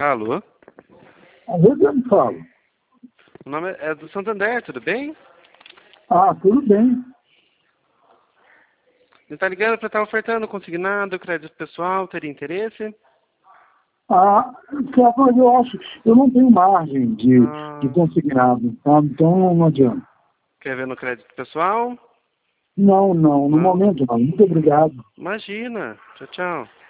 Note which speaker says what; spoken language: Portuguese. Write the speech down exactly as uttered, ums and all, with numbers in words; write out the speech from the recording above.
Speaker 1: Alô?
Speaker 2: Às vezes eu me falo.
Speaker 1: O nome é do Santander, tudo bem?
Speaker 2: Ah, tudo bem.
Speaker 1: Você está ligando para estar ofertando consignado, crédito pessoal, teria interesse?
Speaker 2: Ah, mas eu acho, eu não tenho margem de,
Speaker 1: Ah,
Speaker 2: de consignado, sabe? Então não adianta.
Speaker 1: quer ver no crédito pessoal?
Speaker 2: Não, não, no
Speaker 1: Não?
Speaker 2: momento não. Muito obrigado.
Speaker 1: Imagina. Tchau, tchau.